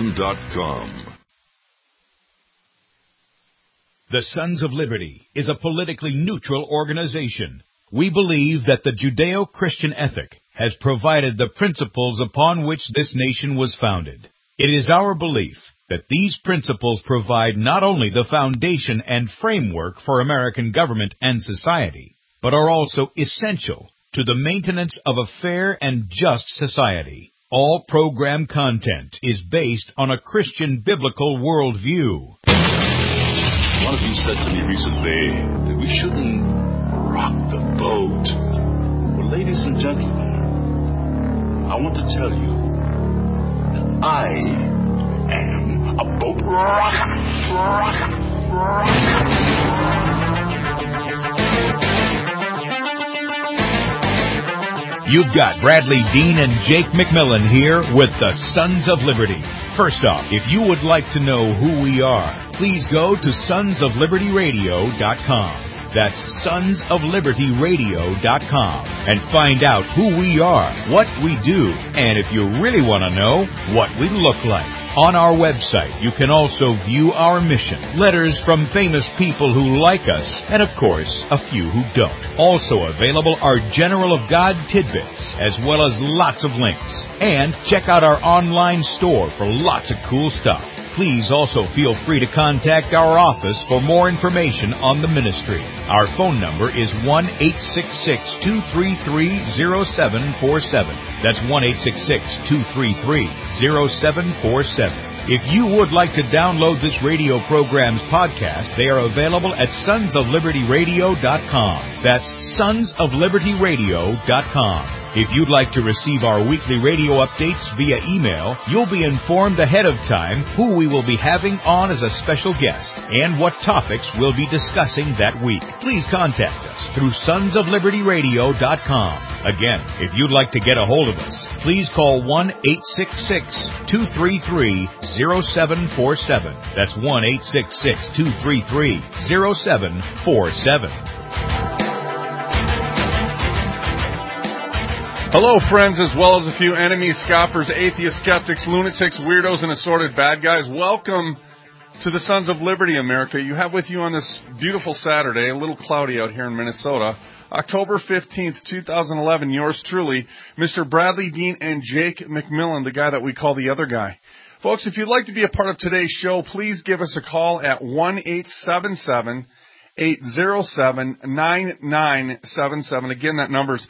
TheSonsofLibertyRadio.com. The Sons of Liberty is a politically neutral organization. We believe that the Judeo-Christian ethic has provided the principles upon which this nation was founded. It is our belief that these principles provide not only the foundation and framework for American government and society, but are also essential to the maintenance of a fair and just society. All program content is based on a Christian biblical worldview. One of you said to me recently that we shouldn't rock the boat. Well, ladies and gentlemen, I want to tell you that I am a boat rocker. You've got Bradley Dean and Jake McMillan here with the Sons of Liberty. First off, if you would like to know who we are, please go to sonsoflibertyradio.com. That's sonsoflibertyradio.com and find out who we are, what we do, and if you really want to know, what we look like. On our website, you can also view our mission, letters from famous people who like us, and of course, a few who don't. Also available are General of God tidbits, as well as lots of links. And check out our online store for lots of cool stuff. Please also feel free to contact our office for more information on the ministry. Our phone number is 1-866-233-0747. That's 1-866-233-0747. If you would like to download this radio program's podcast, they are available at sonsoflibertyradio.com. That's sonsoflibertyradio.com. If you'd like to receive our weekly radio updates via email, you'll be informed ahead of time who we will be having on as a special guest and what topics we'll be discussing that week. Please contact us through sonsoflibertyradio.com. Again, if you'd like to get a hold of us, please call 1-866-233-0747. That's 1-866-233-0747. Hello, friends, as well as a few enemies, scoffers, atheists, skeptics, lunatics, weirdos, and assorted bad guys. Welcome to the Sons of Liberty, America. You have with you on this beautiful Saturday, a little cloudy out here in Minnesota, October 15th, 2011, yours truly, Mr. Bradley Dean and Jake McMillan, the guy that we call the other guy. Folks, if you'd like to be a part of today's show, please give us a call at 1-877-807-9977. Again, that number's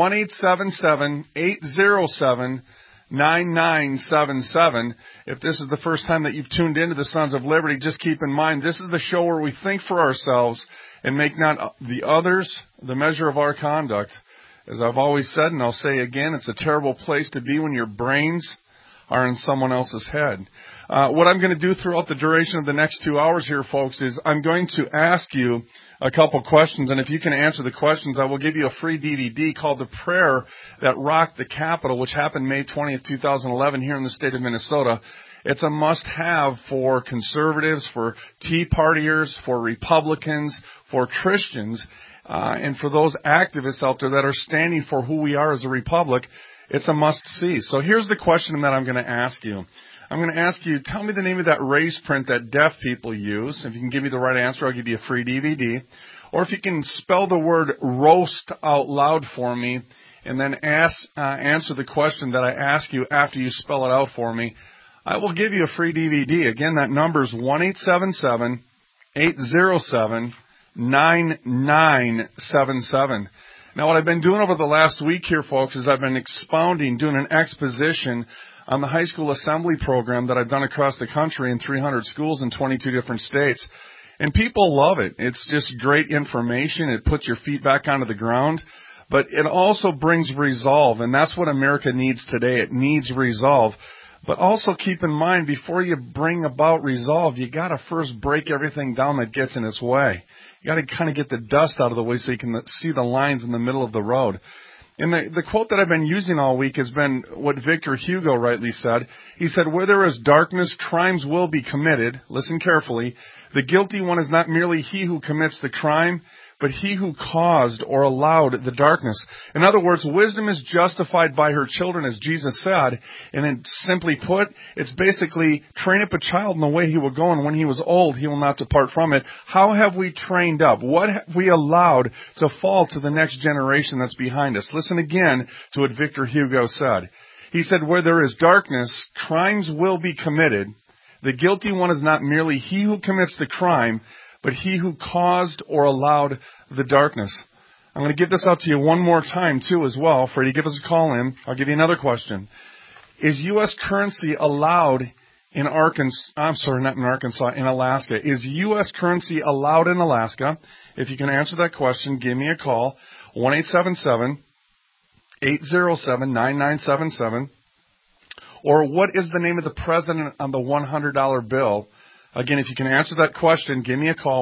1-877-807-9977. If this is the first time that you've tuned into the Sons of Liberty, just keep in mind, this is the show where we think for ourselves and make not the others the measure of our conduct. As I've always said, and I'll say again, it's a terrible place to be when your brains are in someone else's head. What I'm going to do throughout the duration of the next 2 hours here, folks, is I'm going to ask you a couple questions, and if you can answer the questions, I will give you a free DVD called The Prayer That Rocked the Capitol, which happened May 20th, 2011 here in the state of Minnesota. It's a must-have for conservatives, for Tea Partiers, for Republicans, for Christians, and for those activists out there that are standing for who we are as a republic. It's a must-see. So here's the question that I'm going to ask you. I'm going to ask you, tell me the name of that race print that deaf people use. If you can give me the right answer, I'll give you a free DVD. Or if you can spell the word roast out loud for me and then answer the question that I ask you after you spell it out for me, I will give you a free DVD. Again, that number is 1-877-807-9977. Now, what I've been doing over the last week here, folks, is I've been expounding, doing an exposition on the high school assembly program that I've done across the country in 300 schools in 22 different states. And people love it. It's just great information. It puts your feet back onto the ground. But it also brings resolve, and that's what America needs today. It needs resolve. But also keep in mind, before you bring about resolve, you got to first break everything down that gets in its way. You got to kind of get the dust out of the way so you can see the lines in the middle of the road. And the quote that I've been using all week has been what Victor Hugo rightly said. He said, "Where there is darkness, crimes will be committed." Listen carefully. "The guilty one is not merely he who commits the crime, but he who caused or allowed the darkness. In other words, wisdom is justified by her children, as Jesus said. And then simply put, it's basically train up a child in the way he will go, and when he was old, he will not depart from it. How have we trained up? What have we allowed to fall to the next generation that's behind us? Listen again to what Victor Hugo said. He said, where there is darkness, crimes will be committed. The guilty one is not merely he who commits the crime, but he who caused or allowed the darkness. I'm going to give this out to you one more time, too, as well, for you to give us a call in. I'll give you another question. Is U.S. currency allowed in Alaska? Is U.S. currency allowed in Alaska? If you can answer that question, give me a call, 1-877-807-9977. Or what is the name of the president on the $100 bill? Again, if you can answer that question, give me a call,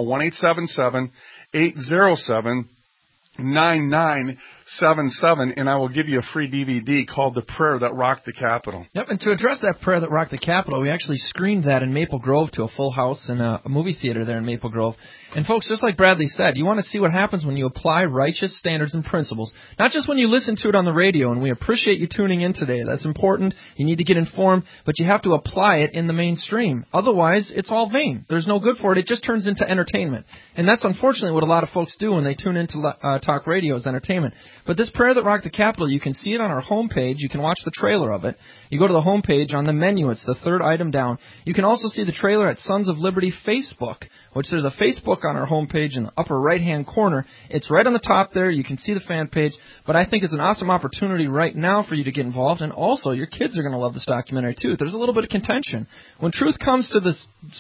1-877-807-9977, and I will give you a free DVD called The Prayer That Rocked the Capitol. Yep, and to address that prayer that rocked the Capitol, we actually screened that in Maple Grove to a full house in a movie theater there in Maple Grove. And folks, just like Bradley said, you want to see what happens when you apply righteous standards and principles, not just when you listen to it on the radio, and we appreciate you tuning in today. That's important. You need to get informed, but you have to apply it in the mainstream. Otherwise, it's all vain. There's no good for it. It just turns into entertainment. And that's unfortunately what a lot of folks do when they tune into talk radio as entertainment. But this prayer that rocked the Capitol, you can see it on our homepage. You can watch the trailer of it. You go to the homepage on the menu. It's the third item down. You can also see the trailer at Sons of Liberty Facebook, which there's a Facebook on our homepage in the upper right-hand corner. It's right on the top there. You can see the fan page. But I think it's an awesome opportunity right now for you to get involved. And also, your kids are going to love this documentary, too. There's a little bit of contention. When truth comes to the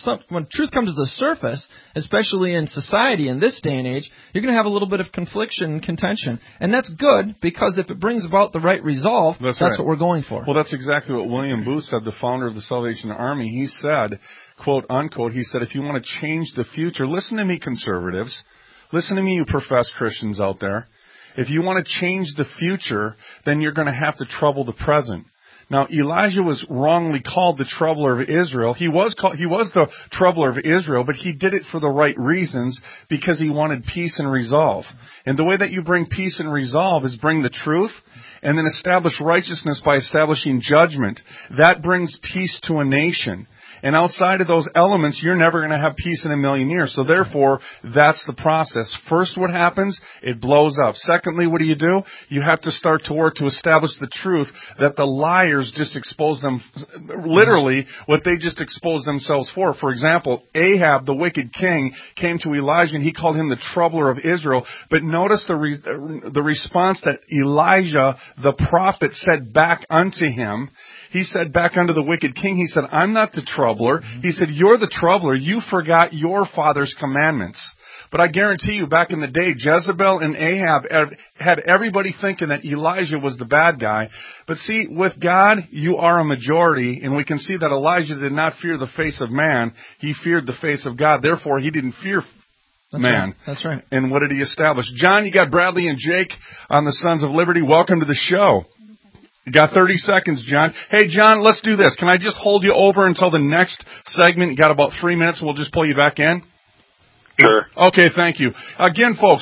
surface, especially in society in this day and age, you're going to have a little bit of confliction and contention. And that's good, because if it brings about the right resolve, that's right. What we're going for. Well, that's exactly what William Booth said, the founder of the Salvation Army. He said, quote, unquote, he said, if you want to change the future, listen to me, conservatives. Listen to me, you professed Christians out there. If you want to change the future, then you're going to have to trouble the present. Now, Elijah was wrongly called the troubler of Israel. He was the troubler of Israel, but he did it for the right reasons, because he wanted peace and resolve. And the way that you bring peace and resolve is bring the truth and then establish righteousness by establishing judgment. That brings peace to a nation. And outside of those elements, you're never going to have peace in a million years. So therefore, that's the process. First, what happens? It blows up. Secondly, what do? You have to start to work to establish the truth that the liars just expose them, literally, what they just exposed themselves for. For example, Ahab, the wicked king, came to Elijah and he called him the troubler of Israel. But notice the response that Elijah, the prophet, said back unto him. He said back unto the wicked king, he said, I'm not the troubler. He said, you're the troubler. You forgot your father's commandments. But I guarantee you, back in the day, Jezebel and Ahab had everybody thinking that Elijah was the bad guy. But see, with God, you are a majority, and we can see that Elijah did not fear the face of man. He feared the face of God. Therefore, he didn't fear man. Right. That's right. And what did he establish? John, you got Bradley and Jake on the Sons of Liberty. Welcome to the show. You got 30 seconds, John. Hey, John, let's do this. Can I just hold you over until the next segment? You got about 3 minutes. We'll just pull you back in. Sure. Okay, thank you. Again, folks,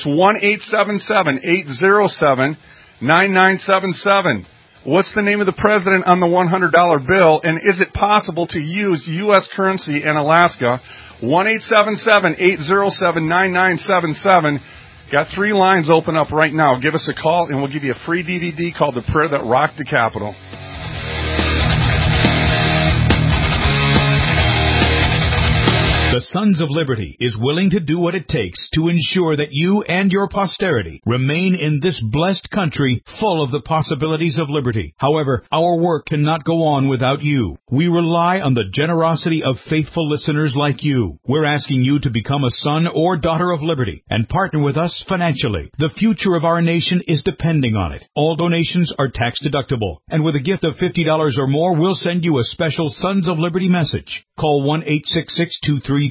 1-877-807-9977. What's the name of the president on the $100 bill? And is it possible to use U.S. currency in Alaska? 1-877-807-9977. Got 3 lines open up right now. Give us a call, and we'll give you a free DVD called The Prayer That Rocked the Capitol. The Sons of Liberty is willing to do what it takes to ensure that you and your posterity remain in this blessed country full of the possibilities of liberty. However, our work cannot go on without you. We rely on the generosity of faithful listeners like you. We're asking you to become a son or daughter of liberty and partner with us financially. The future of our nation is depending on it. All donations are tax deductible, and with a gift of $50 or more, we'll send you a special Sons of Liberty message. Call 1-866-233-0747,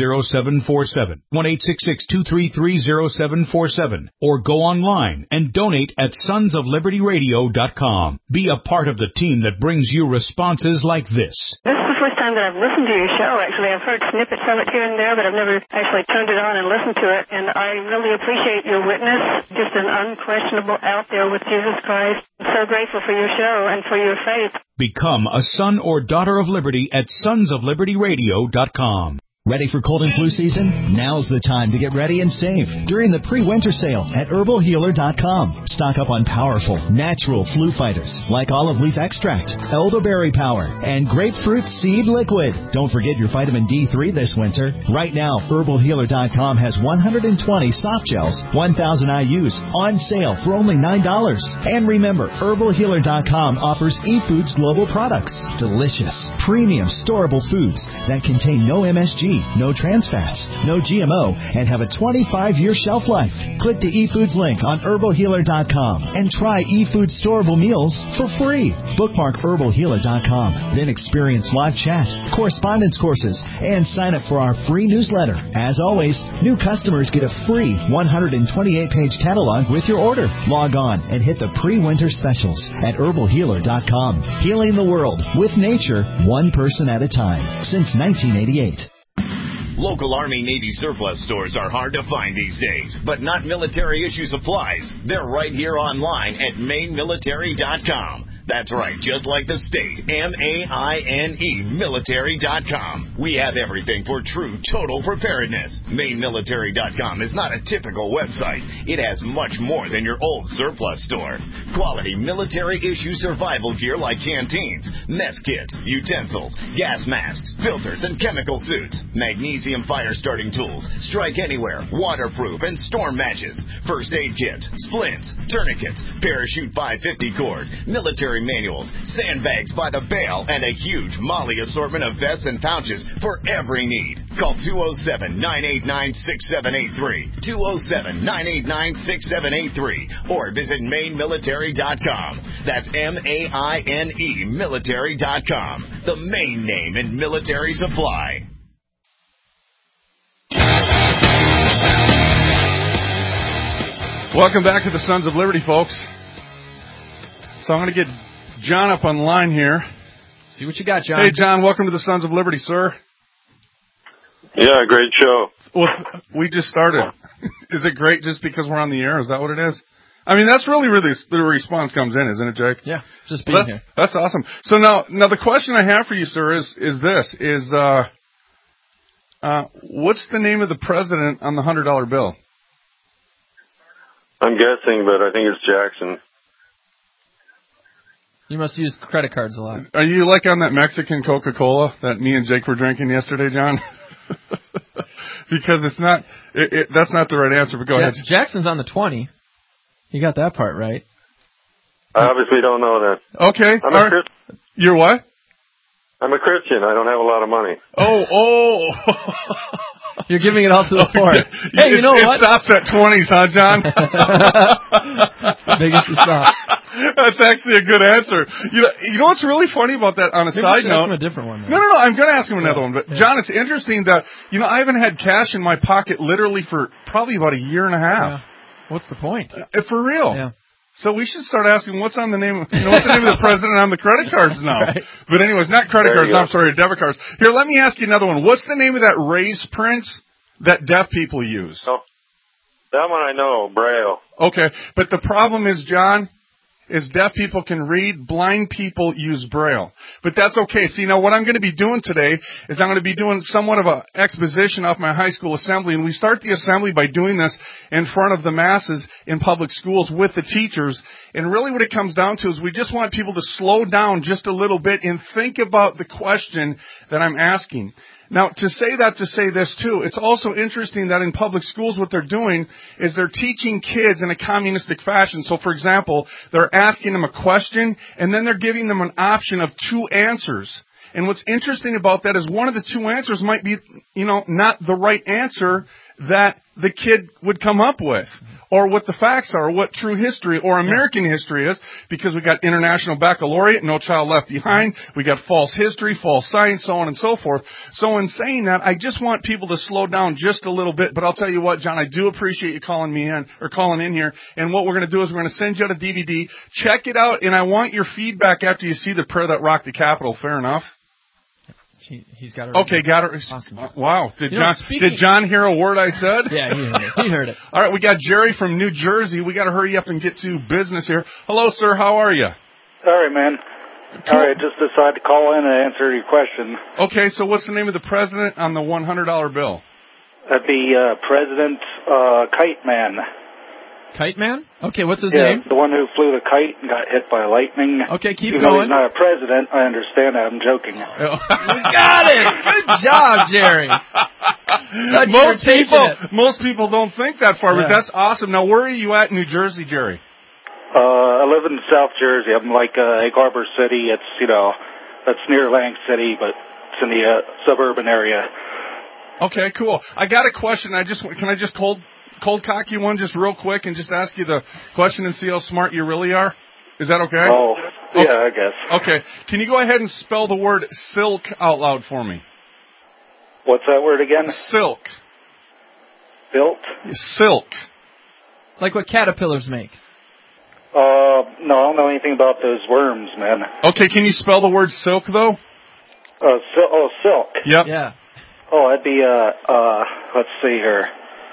1-866-233-0747, or go online and donate at sonsoflibertyradio.com. Be a part of the team that brings you responses like this. This is first time that I've listened to your show, actually. I've heard snippets of it here and there, but I've never actually turned it on and listened to it. And I really appreciate your witness, just an unquestionable out there with Jesus Christ. I'm so grateful for your show and for your faith. Become a son or daughter of liberty at sonsoflibertyradio.com. Ready for cold and flu season? Now's the time to get ready and save during the pre-winter sale at herbalhealer.com. Stock up on powerful, natural flu fighters like olive leaf extract, elderberry power, and grapefruit seed liquid. Don't forget your vitamin D3 this winter. Right now, herbalhealer.com has 120 soft gels, 1,000 IUs on sale for only $9. And remember, herbalhealer.com offers eFoods Global products. Delicious, premium, storable foods that contain no MSG, no trans fats, no GMO, and have a 25-year shelf life. Click the eFoods link on herbalhealer.com and try eFoods storable meals for free. Bookmark herbalhealer.com, then experience live chat, correspondence courses, and sign up for our free newsletter. As always, new customers get a free 128-page catalog with your order. Log on and hit the pre-winter specials at herbalhealer.com. Healing the world with nature, one person at a time, since 1988. Local Army-Navy surplus stores are hard to find these days, but not military-issue supplies. They're right here online at mainemilitary.com. That's right, just like the state, MAINE, military.com. We have everything for true total preparedness. Mainemilitary.com is not a typical website. It has much more than your old surplus store. Quality military-issue survival gear like canteens, mess kits, utensils, gas masks, filters, and chemical suits. Magnesium fire-starting tools, strike anywhere, waterproof, and storm matches. First aid kits, splints, tourniquets, parachute 550 cord, military manuals, sandbags by the bale, and a huge Molly assortment of vests and pouches for every need. Call 207-989-6783, 207-989-6783, or visit mainemilitary.com. That's MAINE military.com, the main name in military supply. Welcome back to the Sons of Liberty, folks. So I'm going to get John up on the line here. See what you got, John. Hey, John, welcome to the Sons of Liberty, sir. Yeah, great show. Well, we just started. Is it great just because we're on the air? Is that what it is? I mean, that's really the response comes in, isn't it, Jake? Yeah, just being here. That's awesome. So now the question I have for you, sir, is this: what's the name of the president on the $100 bill? I'm guessing, but I think it's Jackson. You must use credit cards a lot. Are you like on that Mexican Coca-Cola that me and Jake were drinking yesterday, John? Because it's not. That's not the right answer. But go ahead. Jackson's on the 20. You got that part right. I obviously don't know that. Okay. I'm a Christian. You're what? I'm a Christian. I don't have a lot of money. Oh. You're giving it all to the poor. Hey, you know what? It stops at 20s, huh, John? Biggest to stop. That's actually a good answer. You know what's really funny about that on a side note? Ask him a different one. No, I'm going to ask him another one. But, John, it's interesting that, I haven't had cash in my pocket literally for probably about a year and a half. Yeah. What's the point? For real. Yeah. So we should start asking what's on the name of, what's the name of the president on the credit cards now? Right. But anyways, not credit cards, I'm sorry, debit cards. Here, let me ask you another one. What's the name of that raised print that deaf people use? Oh, that one I know, Braille. Okay, but the problem is, John, is deaf people can read, blind people use Braille. But that's okay. See, now what I'm going to be doing today is I'm going to be doing somewhat of an exposition of my high school assembly, and we start the assembly by doing this in front of the masses in public schools with the teachers. And really what it comes down to is we just want people to slow down just a little bit and think about the question that I'm asking. Now, to say this too, it's also interesting that in public schools what they're doing is they're teaching kids in a communistic fashion. So, for example, they're asking them a question, and then they're giving them an option of two answers. And what's interesting about that is one of the two answers might be, not the right answer that the kid would come up with, or what the facts are, or what true history or American history is, because we got International Baccalaureate, No Child Left Behind, we got false history, false science, so on and so forth. So in saying that, I just want people to slow down just a little bit, but I'll tell you what, John, I do appreciate you calling in here, and what we're going to do is we're going to send you out a DVD, check it out, and I want your feedback after you see The Prayer That Rocked the Capitol. Fair enough? He's got it. Okay, got it. Awesome. Wow. Did speaking- John hear a word I said? Yeah, he heard it. He heard it. All right, we got Jerry from New Jersey. We got to hurry up and get to business here. Hello, sir. How are you? All right, man. Cool. All right, just decided to call in and answer your question. Okay, so what's the name of the president on the $100 bill? That'd be President Kite Man. Kite Man? Okay, what's his Yeah, name? the one who flew the kite and got hit by lightning. Okay, keep Even though going. he's not a president, I understand that. I'm joking. You got it! Good job, Jerry. Most people don't think that far, but Yeah. that's awesome. Now, where are you at in New Jersey, Jerry? I live in South Jersey. I'm like Egg Harbor City. It's, that's near Atlantic City, but it's in the suburban area. Okay, cool. I got a question. Can I just cold cock you one just real quick and just ask you the question and see how smart you really are? Is that okay? Oh, yeah, I guess. Okay. Can you go ahead and spell the word silk out loud for me? What's that word again? Silk. Built? Silk. Like what caterpillars make. No, I don't know anything about those worms, man. Okay, can you spell the word silk, though? Silk. Yep. Yeah. Oh, that'd be, let's see here.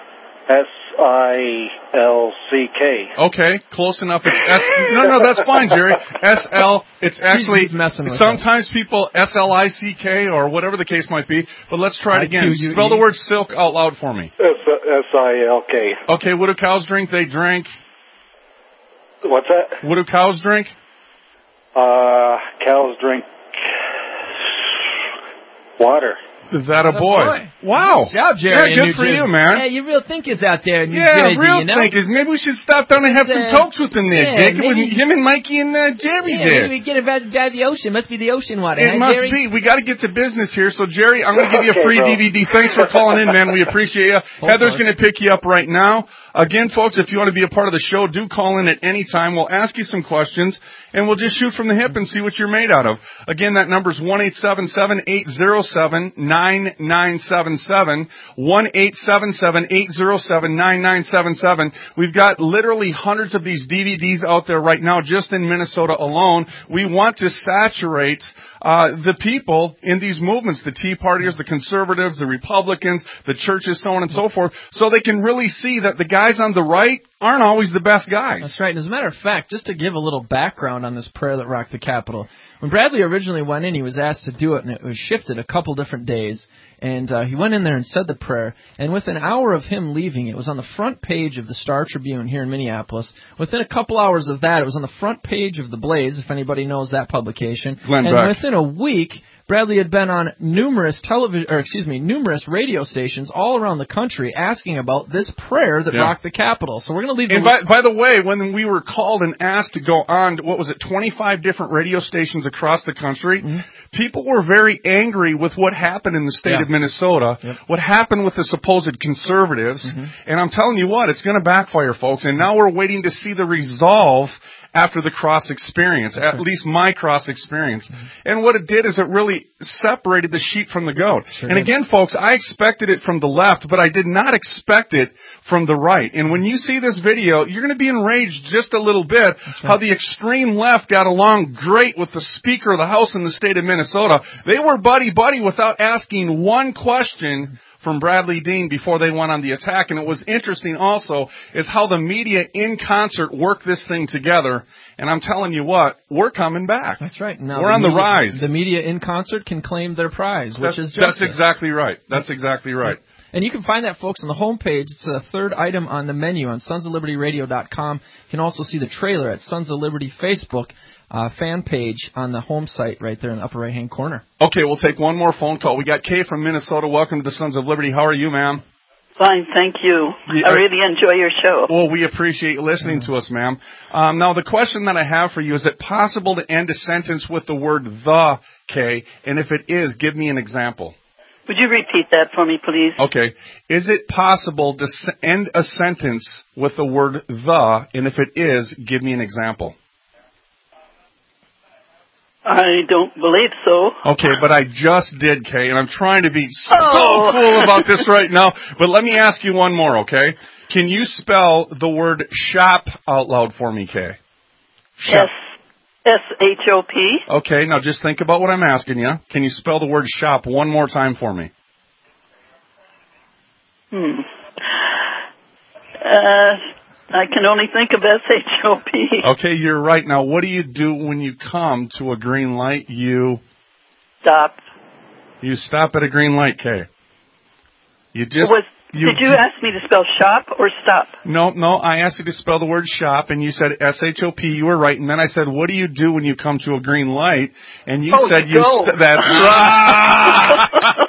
S-I-L-C-K. Okay, close enough. It's S. No, that's fine, Jerry. S-L. It's actually, He's messing with sometimes people S-L-I-C-K or whatever the case might be, but let's try it again. I-Q-U-E. Spell the word silk out loud for me. S-I-L-K. Okay, what do cows drink? They drink. What's that? What do cows drink? Cows drink water. That a boy. Wow. Good job, Jerry. Yeah, good for you, man. Yeah, you real thinkers out there in New Yeah, Jersey, real you know? thinkers. Maybe we should stop down and have some tokes with them there, yeah, Jake. It was maybe- him and Mikey and Jerry Yeah, there. maybe we get about the ocean. Must be the ocean water, It huh, must Jerry? be. We got to get to business here. So, Jerry, I'm going to give you a Okay, free bro. DVD. Thanks for calling in, man. We appreciate you. Heather's for it. going to pick you up right now. Again, folks, if you want to be a part of the show, do call in at any time. We'll ask you some questions, and we'll just shoot from the hip and see what you're made out of. Again, that number's 1-877-807-9977. 1-877-807-9977. We've got literally hundreds of these DVDs out there right now just in Minnesota alone. We want to saturate the people in these movements, the Tea Partiers, the Conservatives, the Republicans, the churches, so on and so forth, so they can really see that the guys on the right aren't always the best guys. That's right. And as a matter of fact, just to give a little background on this prayer that rocked the Capitol, when Bradley originally went in, he was asked to do it, and it was shifted a couple different days. And he went in there and said the prayer, and within an hour of him leaving, it was on the front page of the Star Tribune here in Minneapolis. Within a couple hours of that, it was on the front page of The Blaze, if anybody knows that publication. Glenn and Beck. within a week, Bradley had been on numerous numerous radio stations all around the country asking about this prayer that rocked the Capitol. So we're going to leave. And by the way, when we were called and asked to go on, 25 different radio stations across the country, people were very angry with what happened in the state of Minnesota, what happened with the supposed conservatives, and I'm telling you what, it's going to backfire, folks. And now we're waiting to see the resolve after the cross experience, at least my cross experience. And what it did is it really separated the sheep from the goat. And again, folks, I expected it from the left, but I did not expect it from the right. And when you see this video, you're going to be enraged just a little bit how the extreme left got along great with the Speaker of the House in the state of Minnesota. They were buddy-buddy without asking one question from Bradley Dean before they went on the attack. And it was interesting also is how the media in concert worked this thing together. And I'm telling you what, we're coming back. That's right. Now we're on the rise. The media in concert can claim their prize, which is justice. That's exactly right. That's exactly right. And you can find that, folks, on the homepage. It's the third item on the menu on sonsoflibertyradio.com. You can also see the trailer at Sons of Liberty Facebook fan page on the home site right there in the upper right-hand corner. Okay, we'll take one more phone call. We got Kay from Minnesota. Welcome to the Sons of Liberty. How are you, ma'am? Fine, thank you. I really enjoy your show. Well, we appreciate you listening to us, ma'am. Now, the question that I have for you, is it possible to end a sentence with the word the, Kay? And if it is, give me an example. Would you repeat that for me, please? Okay. Is it possible to end a sentence with the word the? And if it is, give me an example. I don't believe so. Okay, but I just did, Kay, and I'm trying to be so cool about this right now. But let me ask you one more, okay? Can you spell the word shop out loud for me, Kay? Yes. SHOP. Okay, now just think about what I'm asking you. Can you spell the word shop one more time for me? I can only think of SHOP. Okay, you're right. Now, what do you do when you come to a green light? You Stop. You stop at a green light, Kay. You just... Did you ask me to spell shop or stop? No, I asked you to spell the word shop, and you said SHOP. You were right, and then I said, what do you do when you come to a green light? And you said go. That's right.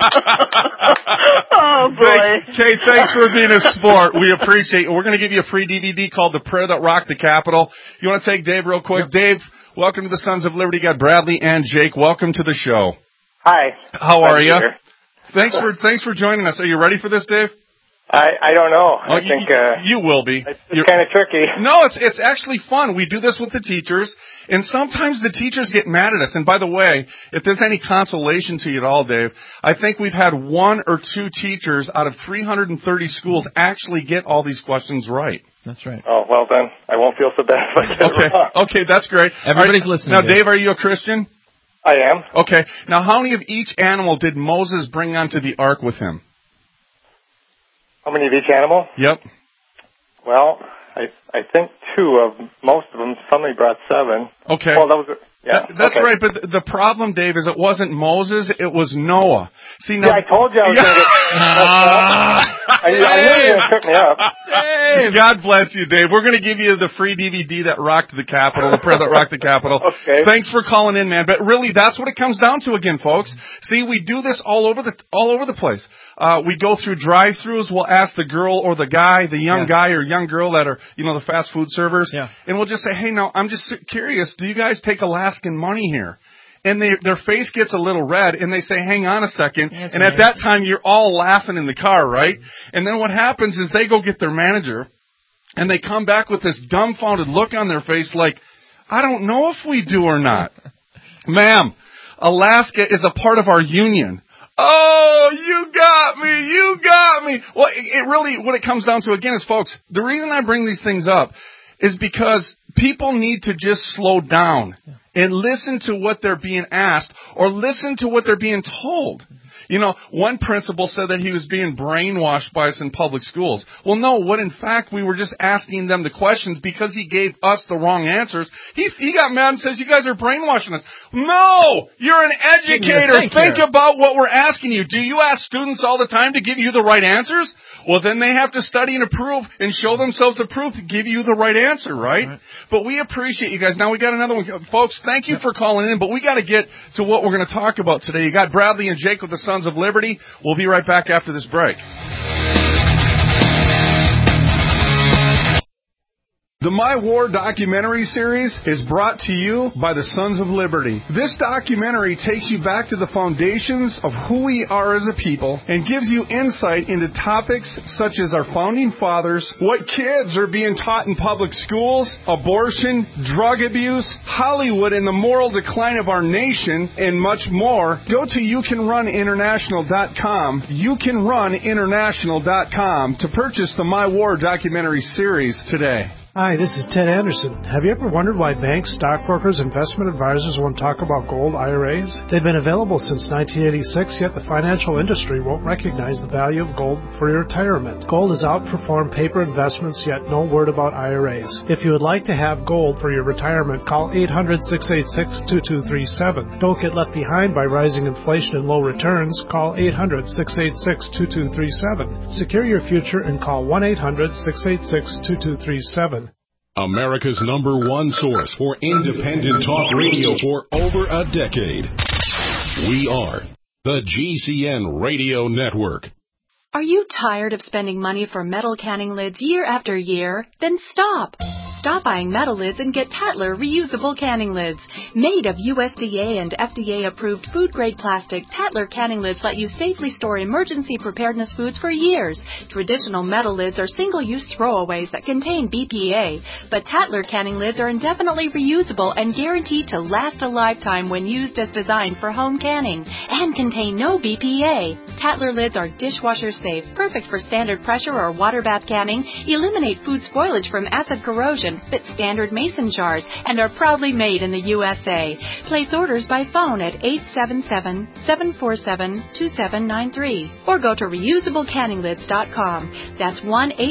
Oh, boy. Kay, thanks for being a sport. We appreciate it. We're going to give you a free DVD called The Prayer That Rocked the Capitol. You want to take Dave real quick? Yep. Dave, welcome to the Sons of Liberty. You got Bradley and Jake. Welcome to the show. Hi. How are you? Thanks for joining us. Are you ready for this, Dave? I don't know. I think you will be. It's kind of tricky. No, it's actually fun. We do this with the teachers, and sometimes the teachers get mad at us. And by the way, if there's any consolation to you at all, Dave, I think we've had 1 or 2 teachers out of 330 schools actually get all these questions right. That's right. Oh, well then, I won't feel so bad if I get it wrong. Okay, that's great. Everybody's listening. Now, Dave, are you a Christian? I am. Okay. Now, how many of each animal did Moses bring onto the ark with him? How many of each animal? Yep. Well, I think 2 of most of them. Somebody brought 7. Okay. Well, that was that's okay. Right. But the problem, Dave, is it wasn't Moses; it was Noah. See, now, I told you I was going to get. I knew you were going to trip me up. Dave. God bless you, Dave. We're going to give you the free DVD that rocked the Capitol, the prayer that rocked the Capitol. Okay. Thanks for calling in, man. But really, that's what it comes down to again, folks. See, we do this all over the place. We go through drive-throughs. We'll ask the girl or the guy, the young guy or young girl that are, the fast food servers. Yeah. And we'll just say, hey, now, I'm just curious. Do you guys take Alaskan money here? And their face gets a little red, and they say, hang on a second. Yes, and at that time, you're all laughing in the car, right? And then what happens is they go get their manager, and they come back with this dumbfounded look on their face like, I don't know if we do or not. Ma'am, Alaska is a part of our union. Oh, you got me. Well, it really, what it comes down to again is, folks, the reason I bring these things up is because people need to just slow down and listen to what they're being asked or listen to what they're being told. One principal said that he was being brainwashed by us in public schools. Well, no, what in fact we were just asking them the questions because he gave us the wrong answers. He got mad and says, you guys are brainwashing us. No! You're an educator. Think about what we're asking you. Do you ask students all the time to give you the right answers? Well, then they have to study and approve and show themselves approved to give you the right answer, right? But we appreciate you guys. Now we got another one. Folks, thank you for calling in, but we got to get to what we're going to talk about today. You got Bradley and Jake with the Sons of Liberty. We'll be right back after this break. The My War documentary series is brought to you by the Sons of Liberty. This documentary takes you back to the foundations of who we are as a people and gives you insight into topics such as our founding fathers, what kids are being taught in public schools, abortion, drug abuse, Hollywood and the moral decline of our nation, and much more. Go to YouCanRunInternational.com, YouCanRunInternational.com to purchase the My War documentary series today. Hi, this is Ted Anderson. Have you ever wondered why banks, stockbrokers, investment advisors won't talk about gold IRAs? They've been available since 1986, yet the financial industry won't recognize the value of gold for your retirement. Gold has outperformed paper investments, yet no word about IRAs. If you would like to have gold for your retirement, call 800-686-2237. Don't get left behind by rising inflation and low returns. Call 800-686-2237. Secure your future and call 1-800-686-2237. America's #1 source for independent talk radio for over a decade. We are the GCN Radio Network. Are you tired of spending money for metal canning lids year after year? Then stop. Stop buying metal lids and get Tatler reusable canning lids. Made of USDA and FDA-approved food-grade plastic, Tatler canning lids let you safely store emergency preparedness foods for years. Traditional metal lids are single-use throwaways that contain BPA, but Tatler canning lids are indefinitely reusable and guaranteed to last a lifetime when used as designed for home canning and contain no BPA. Tatler lids are dishwasher safe, perfect for standard pressure or water bath canning, eliminate food spoilage from acid corrosion, fit standard mason jars, and are proudly made in the USA. Place orders by phone at 877-747-2793 or go to reusablecanninglids.com. That's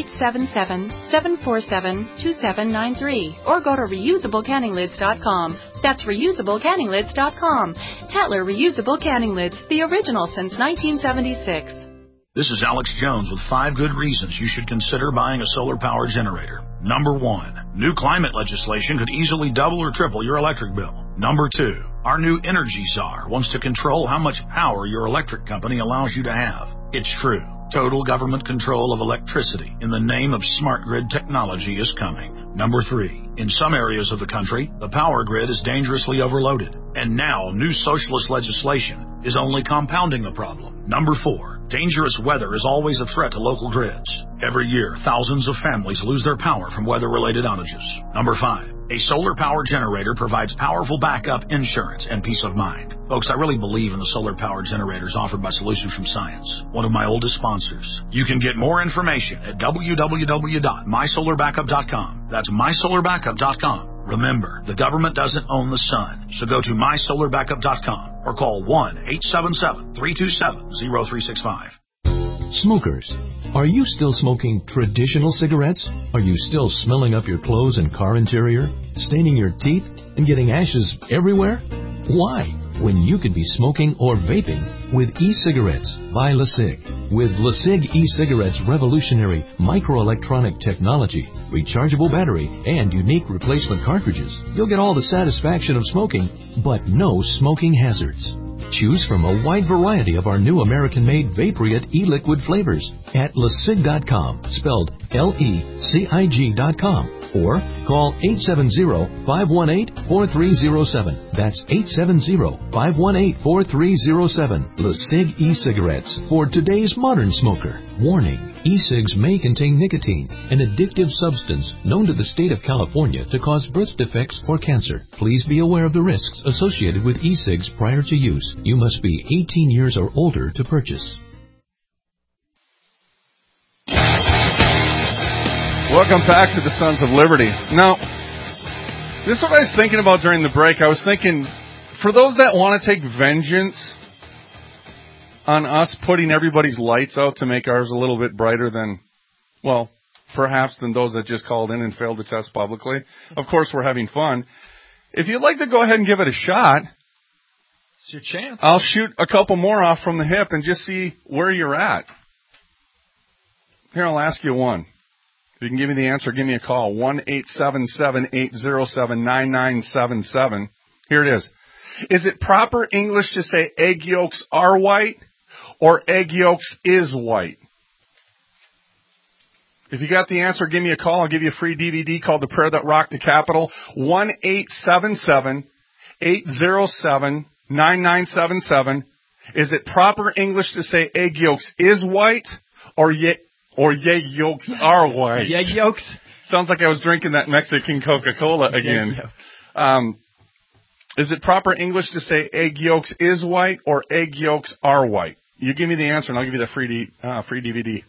1-877-747-2793 or go to reusablecanninglids.com. That's reusablecanninglids.com. Tatler Reusable Canning Lids, the original since 1976. This is Alex Jones with 5 good reasons you should consider buying a solar power generator. Number 1, new climate legislation could easily double or triple your electric bill. Number 2, our new Energy Czar wants to control how much power your electric company allows you to have. It's true. Total government control of electricity in the name of smart grid technology is coming. Number 3, in some areas of the country, the power grid is dangerously overloaded. And now, new socialist legislation is only compounding the problem. Number 4, dangerous weather is always a threat to local grids. Every year, thousands of families lose their power from weather-related outages. Number 5, a solar power generator provides powerful backup insurance and peace of mind. Folks, I really believe in the solar power generators offered by Solutions from Science, one of my oldest sponsors. You can get more information at www.mysolarbackup.com. That's mysolarbackup.com. Remember, the government doesn't own the sun, so go to mysolarbackup.com or call 1-877-327-0365. Smokers, are you still smoking traditional cigarettes? Are you still smelling up your clothes and car interior, staining your teeth, and getting ashes everywhere? Why? When you could be smoking or vaping with e-cigarettes by LeSig. With LeSig e-cigarettes' revolutionary microelectronic technology, rechargeable battery, and unique replacement cartridges, you'll get all the satisfaction of smoking, but no smoking hazards. Choose from a wide variety of our new American-made Vaporite e-liquid flavors at LeSig.com, spelled L-E-C-I-G.com, or call 870-518-4307. That's 870-518-4307. LeSig e-cigarettes for today's modern smoker. Warning. E-cigs may contain nicotine, an addictive substance known to the state of California to cause birth defects or cancer. Please be aware of the risks associated with e-cigs prior to use. You must be 18 years or older to purchase. Welcome back to the Sons of Liberty. Now, this is what I was thinking about during the break. I was thinking, for those that want to take vengeance on us putting everybody's lights out to make ours a little bit brighter than, well, perhaps than those that just called in and failed to test publicly. Of course, we're having fun. If you'd like to go ahead and give it a shot, it's your chance. I'll shoot a couple more off from the hip and just see where you're at. Here, I'll ask you one. If you can give me the answer, give me a call. 1-877-807-9977. Here it is. Is it proper English to say egg yolks are white or egg yolks is white? If you got the answer, give me a call. I'll give you a free DVD called The Prayer That Rocked the Capitol. 1-877-807-9977. Is it proper English to say egg yolks is white or egg yolks are white? Egg yolks? Sounds like I was drinking that Mexican Coca-Cola again. Is it proper English to say egg yolks is white or egg yolks are white? You give me the answer and I'll give you the free DVD.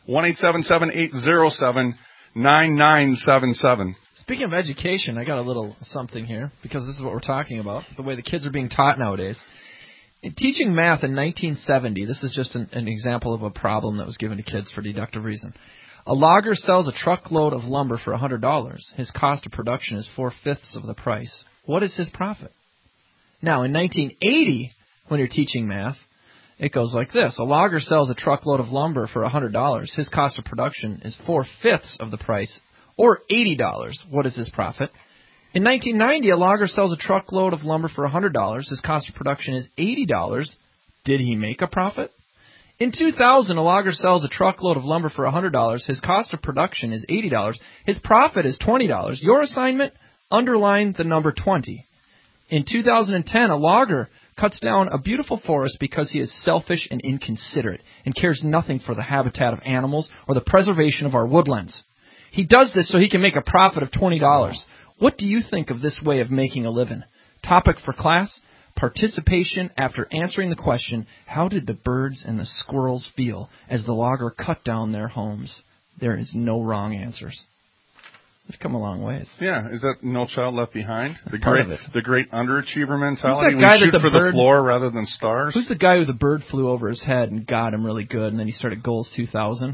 1-877-807-9977. Speaking of education, I got a little something here because this is what we're talking about, the way the kids are being taught nowadays. In teaching math in 1970, this is just an example of a problem that was given to kids for deductive reason. A logger sells a truckload of lumber for $100. His cost of production is 4/5 of the price. What is his profit? Now, in 1980, when you're teaching math, it goes like this. A logger sells a truckload of lumber for $100. His cost of production is 4/5 of the price, or $80. What is his profit? In 1990, a logger sells a truckload of lumber for $100. His cost of production is $80. Did he make a profit? In 2000, a logger sells a truckload of lumber for $100. His cost of production is $80. His profit is $20. Your assignment? Underline the number 20. In 2010, a logger cuts down a beautiful forest because he is selfish and inconsiderate and cares nothing for the habitat of animals or the preservation of our woodlands. He does this so he can make a profit of $20. What do you think of this way of making a living? Topic for class? participation after answering the question, how did the birds and the squirrels feel as the logger cut down their homes? There is no wrong answers. We've come a long ways. Yeah, is that No Child Left Behind? That's part of it. The great underachiever mentality. Who's that guy we shoot that for the floor rather than stars. Who's the guy who the bird flew over his head and got him really good, and then he started Goals 2000?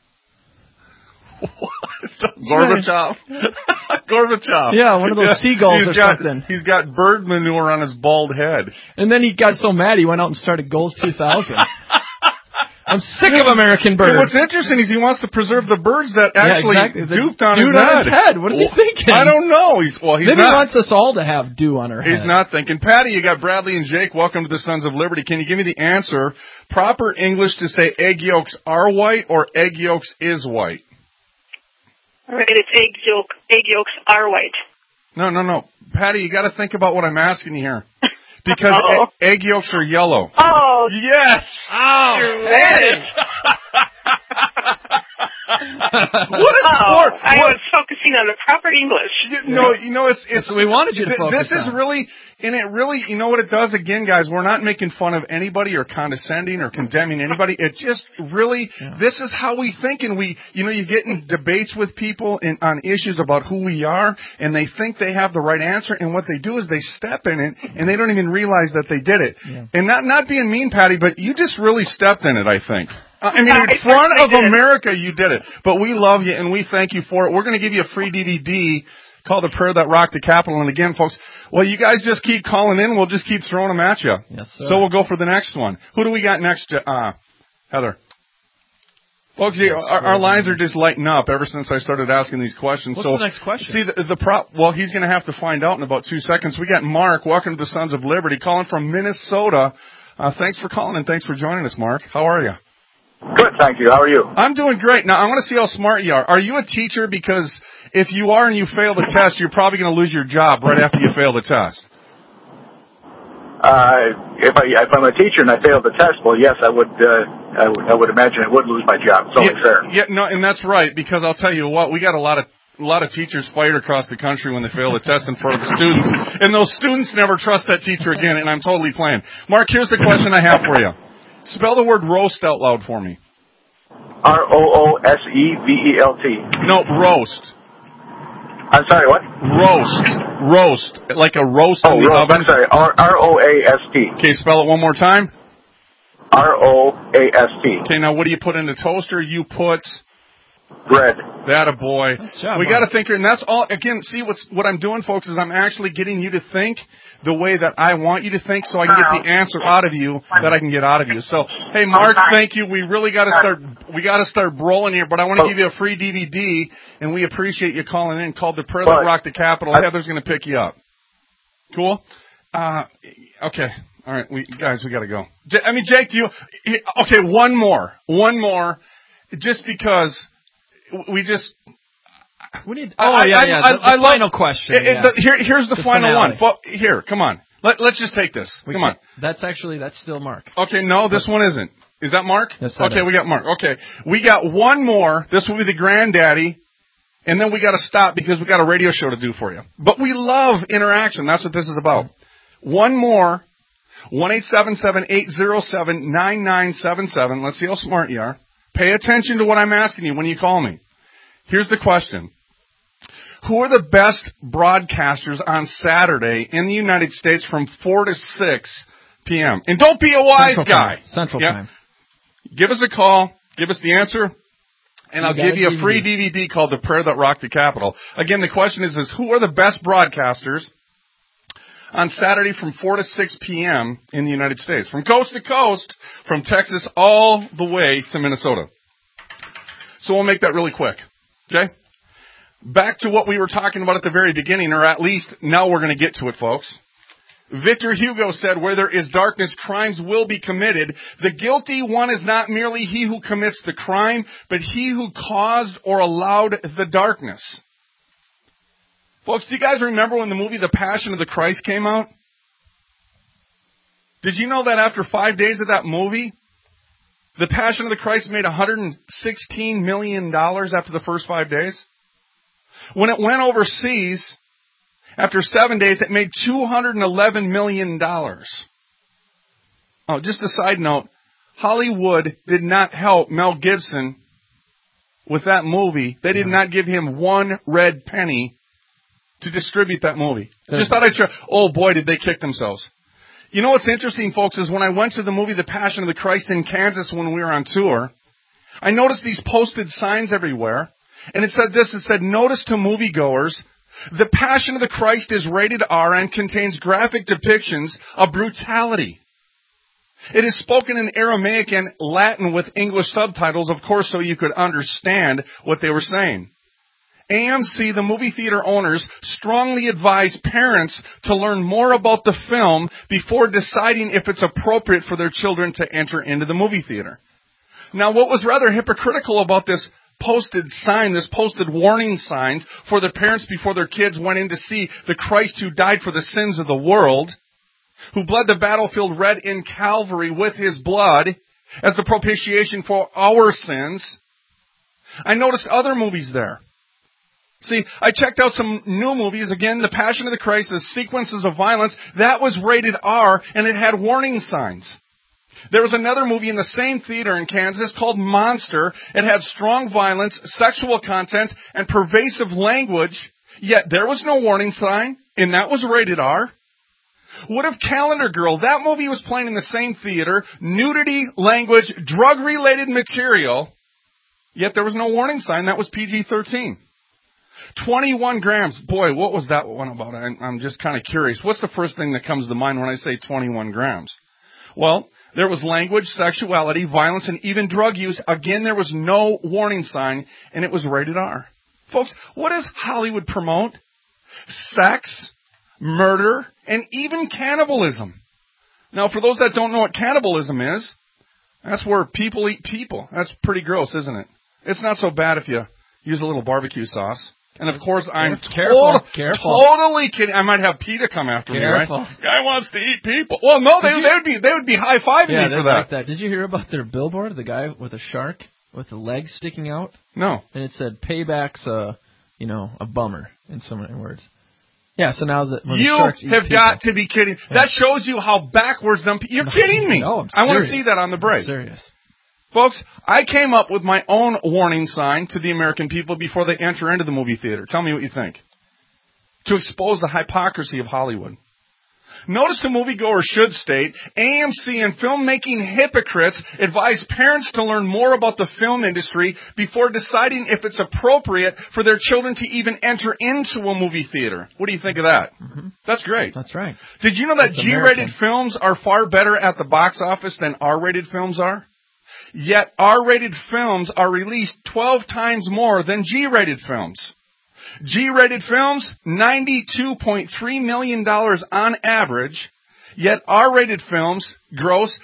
Gorbachev. Gorbachev. Yeah, one of those seagulls or something. He's got bird manure on his bald head. And then he got so mad he went out and started Goals 2000. I'm sick of American birds. And what's interesting is he wants to preserve the birds that actually duped on his head. What is he thinking? I don't know. He's Maybe not. He wants us all to have dew on our head. He's not thinking. Patty, you got Bradley and Jake. Welcome to the Sons of Liberty. Can you give me the answer? Proper English to say egg yolks are white or egg yolks is white? All right, it's egg yolks are white. No. Patty, you got to think about what I'm asking you here. Because egg yolks are yellow. Oh. Yes. Oh. What is sport? I was focusing on the proper English. No, it's That's what we wanted you to focus on. This is really, and it really, you know what it does again, guys? We're not making fun of anybody or condescending or condemning anybody. It just really, this is how we think, and you get in debates with people on issues about who we are, and they think they have the right answer, and what they do is they step in it, and they don't even realize that they did it. Yeah. And not being mean, Patty, but you just really stepped in it, I think. In front of America, you did it. But we love you, and we thank you for it. We're going to give you a free DVD called The Prayer That Rocked the Capitol. And again, folks, well, you guys just keep calling in. We'll just keep throwing them at you. Yes, sir. So we'll go for the next one. Who do we got next, Heather? Folks, our lines are just lighting up ever since I started asking these questions. What's the next question? See, well, he's going to have to find out in about 2 seconds. We got Mark. Welcome to the Sons of Liberty, calling from Minnesota. Thanks for calling, and thanks for joining us, Mark. How are you? Good, thank you. How are you? I'm doing great. Now, I want to see how smart you are. Are you a teacher? Because if you are and you fail the test, you're probably going to lose your job right after you fail the test. If I'm a teacher and I fail the test, well, yes, I would imagine I would lose my job. It's only fair. Yeah, no, and that's right, because I'll tell you what, we got a lot of teachers fired across the country when they fail the test in front of the students, and those students never trust that teacher again, and I'm totally playing. Mark, here's the question I have for you. Spell the word roast out loud for me. ROOSEVELT. No, roast. I'm sorry, what? Roast. Like a roast in the oven. I'm sorry, ROAST. Okay, spell it one more time. ROAST. Okay, now what do you put in the toaster? You put... bread. That a boy. Nice job, we got to think here, and that's all. Again, see what I'm doing, folks, is I'm actually getting you to think the way that I want you to think, so I can get the answer out of you that I can get out of you. So, hey, Mark, thank you. We really got to start. We got to start rolling here, but I want to give you a free DVD, and we appreciate you calling in. Called The Prayer That Rocked the Capitol. Heather's going to pick you up. Cool. Okay. All right, we got to go. Jake, okay, one more, just because. We need. The final question. Here's the final finale. one. Here, come on. Let's just take this. Come on. That's still Mark. Okay, no, this one isn't. Is that Mark? Yes, that okay, is. we got Mark. Okay, we got one more. This will be the granddaddy, and then we got to stop because we got a radio show to do for you. But we love interaction. That's what this is about. One more. 1-877-807-9977. Let's see how smart you are. Pay attention to what I'm asking you when you call me. Here's the question. Who are the best broadcasters on Saturday in the United States from 4 to 6 p.m.? And don't be a wise guy. Central time. Give us a call. Give us the answer. And I'll give you a free DVD called The Prayer That Rocked the Capitol. Again, the question is who are the best broadcasters on Saturday from 4 to 6 p.m. in the United States? From coast to coast, from Texas all the way to Minnesota. So we'll make that really quick. Okay? Back to what we were talking about at the very beginning, or at least now we're going to get to it, folks. Victor Hugo said, where there is darkness, crimes will be committed. The guilty one is not merely he who commits the crime, but he who caused or allowed the darkness. Folks, do you guys remember when the movie The Passion of the Christ came out? Did you know that after 5 days of that movie, The Passion of the Christ made $116 million after the first 5 days? When it went overseas, After 7 days, it made $211 million. Oh, just a side note, Hollywood did not help Mel Gibson with that movie. They did not give him one red penny to distribute that movie. Just thought I'd share. Oh boy, did they kick themselves. You know what's interesting, folks, is when I went to the movie The Passion of the Christ in Kansas when we were on tour, I noticed these posted signs everywhere, and it said this, it said, notice to moviegoers, The Passion of the Christ is rated R and contains graphic depictions of brutality. It is spoken in Aramaic and Latin with English subtitles, of course, so you could understand what they were saying. AMC, the movie theater owners, strongly advise parents to learn more about the film before deciding if it's appropriate for their children to enter into the movie theater. Now, what was rather hypocritical about this posted sign, this posted warning signs for the parents before their kids went in to see the Christ who died for the sins of the world, who bled the battlefield red in Calvary with his blood as the propitiation for our sins. I noticed other movies there. See, I checked out some new movies. Again, The Passion of the Christ, the sequences of violence. That was rated R, and it had warning signs. There was another movie in the same theater in Kansas called Monster. It had strong violence, sexual content, and pervasive language, yet there was no warning sign, and that was rated R. What of Calendar Girl? That movie was playing in the same theater, nudity, language, drug-related material, yet there was no warning sign. That was PG-13. 21 grams. Boy, what was that one about? I'm just kind of curious. What's the first thing that comes to mind when I say 21 grams? Well, there was language, sexuality, violence, and even drug use. Again, there was no warning sign, and it was rated R. Folks, what does Hollywood promote? Sex, murder, and even cannibalism. Now, for those that don't know what cannibalism is, that's where people eat people. That's pretty gross, isn't it? It's not so bad if you use a little barbecue sauce. And of course, I'm totally kidding. I might have PETA come after me, right? Guy wants to eat people. Well, no, they would be high-fiving me for that. Like that. Did you hear about their billboard? The guy with a shark with the legs sticking out? No. And it said, "Payback's a bummer," in so many words. Yeah. So now that you have got to be kidding. Yeah. That shows you how backwards them. You're kidding me. No, I want to see that on the break. I'm serious. Folks, I came up with my own warning sign to the American people before they enter into the movie theater. Tell me what you think. To expose the hypocrisy of Hollywood. Notice the moviegoer should state, AMC and filmmaking hypocrites advise parents to learn more about the film industry before deciding if it's appropriate for their children to even enter into a movie theater. What do you think of that? Mm-hmm. That's great. That's right. Did you know that G-rated films are far better at the box office than R-rated films are? Yet R-rated films are released 12 times more than G-rated films. G-rated films, $92.3 million on average, yet R-rated films gross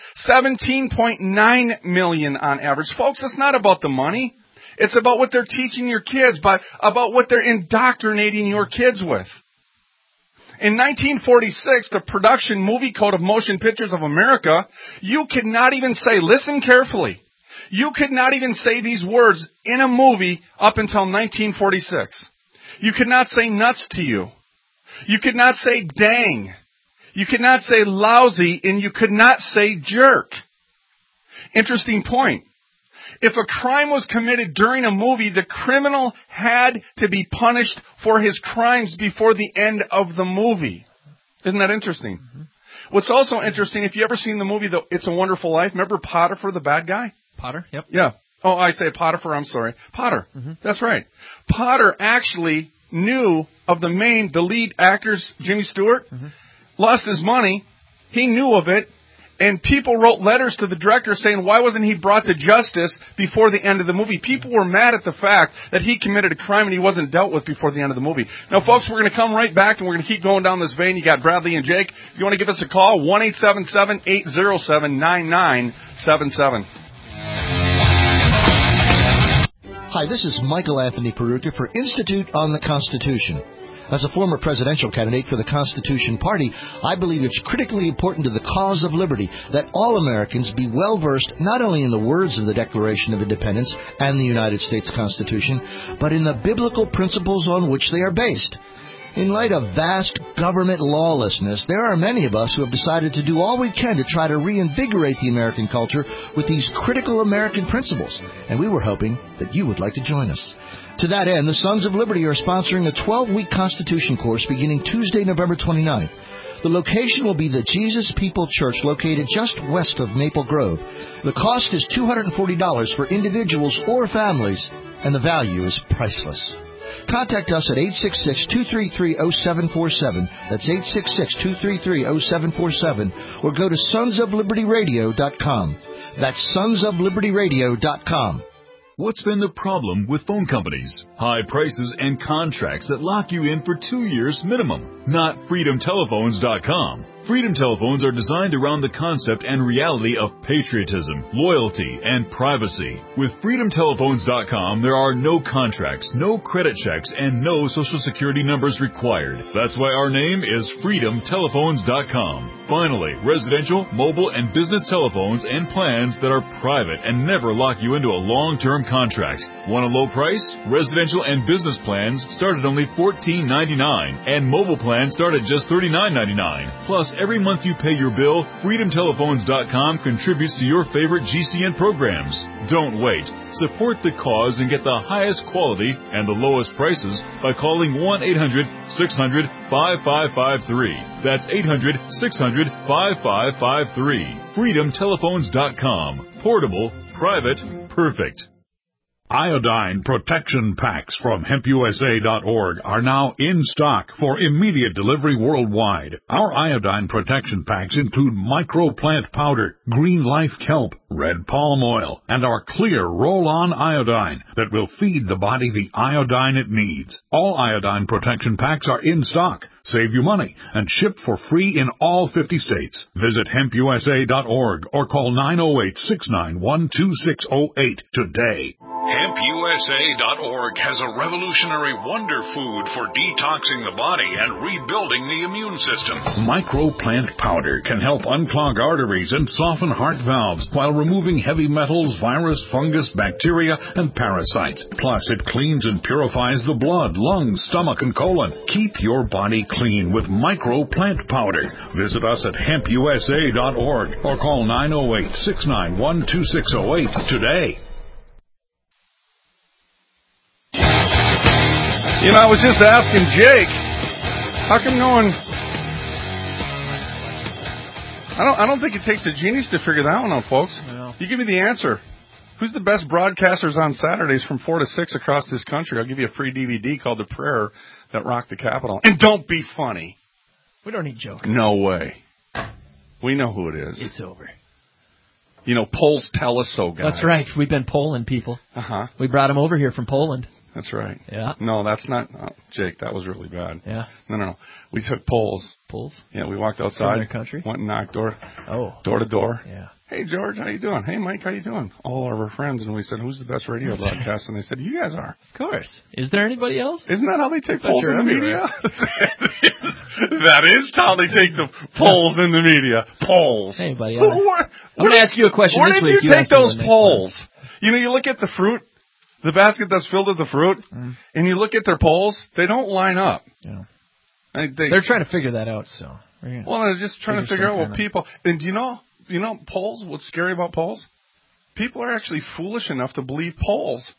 $17.9 million on average. Folks, it's not about the money. It's about what they're teaching your kids, about what they're indoctrinating your kids with. In 1946, the Production Movie Code of Motion Pictures of America, you could not even say, listen carefully, you could not even say these words in a movie up until 1946. You could not say nuts to you. You could not say dang. You could not say lousy, and you could not say jerk. Interesting point. If a crime was committed during a movie, the criminal had to be punished for his crimes before the end of the movie. Isn't that interesting? Mm-hmm. What's also interesting, if you ever seen the movie It's a Wonderful Life, remember Potiphar, the bad guy? Potter, yep. Yeah. Oh, I say Potiphar, I'm sorry. Potter. Mm-hmm. That's right. Potter actually knew of the lead actors, Jimmy Stewart, lost his money. He knew of it. And people wrote letters to the director saying, why wasn't he brought to justice before the end of the movie? People were mad at the fact that he committed a crime and he wasn't dealt with before the end of the movie. Now, folks, we're going to come right back and we're going to keep going down this vein. You got Bradley and Jake. If you want to give us a call, 1-877-807-9977. Hi, this is Michael Anthony Peruka for Institute on the Constitution. As a former presidential candidate for the Constitution Party, I believe it's critically important to the cause of liberty that all Americans be well-versed not only in the words of the Declaration of Independence and the United States Constitution, but in the biblical principles on which they are based. In light of vast government lawlessness, there are many of us who have decided to do all we can to try to reinvigorate the American culture with these critical American principles, and we were hoping that you would like to join us. To that end, the Sons of Liberty are sponsoring a 12-week Constitution course beginning Tuesday, November 29th. The location will be the Jesus People Church located just west of Maple Grove. The cost is $240 for individuals or families, and the value is priceless. Contact us at 866-233-0747. That's 866-233-0747. Or go to sonsoflibertyradio.com. That's sonsoflibertyradio.com. What's been the problem with phone companies? High prices and contracts that lock you in for 2 years minimum. Not freedomtelephones.com. Freedom Telephones are designed around the concept and reality of patriotism, loyalty, and privacy. With freedomtelephones.com, there are no contracts, no credit checks, and no Social Security numbers required. That's why our name is freedomtelephones.com. Finally, residential, mobile, and business telephones and plans that are private and never lock you into a long-term contract. Want a low price? Residential and business plans start at only $14.99, and mobile plans start at just $39.99. Plus, every month you pay your bill, freedomtelephones.com contributes to your favorite GCN programs. Don't wait. Support the cause and get the highest quality and the lowest prices by calling 1-800-600-5553. That's 800-600-5553. freedomtelephones.com. Portable, private, perfect. Iodine protection packs from HempUSA.org are now in stock for immediate delivery worldwide. Our iodine protection packs include microplant powder, green life kelp, red palm oil, and our clear roll-on iodine that will feed the body the iodine it needs. All iodine protection packs are in stock, save you money, and ship for free in all 50 states. Visit HempUSA.org or call 908-691-2608 today. HempUSA.org has a revolutionary wonder food for detoxing the body and rebuilding the immune system. Microplant powder can help unclog arteries and soften heart valves while removing heavy metals, virus, fungus, bacteria, and parasites. Plus, it cleans and purifies the blood, lungs, stomach, and colon. Keep your body clean with Microplant powder. Visit us at HempUSA.org or call 908-691-2608 today. You know, I was just asking Jake, how come no one... I don't think it takes a genius to figure that one out, folks. No. You give me the answer. Who's the best broadcasters on Saturdays from 4 to 6 across this country? I'll give you a free DVD called The Prayer That Rocked the Capitol. And don't be funny. We don't need jokes. No way. We know who it is. It's over. You know, polls tell us so, guys. That's right. We've been polling people. Uh-huh. We brought them over here from Poland. That's right. Yeah. No, that's not... Oh, Jake, that was really bad. Yeah. No. We took polls. Polls? Yeah, we walked outside. In their country? Went and knocked door to door. Yeah. Hey, George, how you doing? Hey, Mike, how you doing? All of our friends. And we said, who's the best radio broadcast? And they said, you guys are. Of course. Is there anybody else? Isn't that how they take polls in the media? That is how they take the polls in the media. Polls. Hey, buddy. I'm going to ask you a question Where this did week. you take those polls? You know, you look at the fruit, the basket that's filled with the fruit, and you look at their polls, they don't line up. Yeah. They're trying to figure that out, so. Well, they're just trying to figure out what people... And do you know polls? What's scary about polls? People are actually foolish enough to believe polls.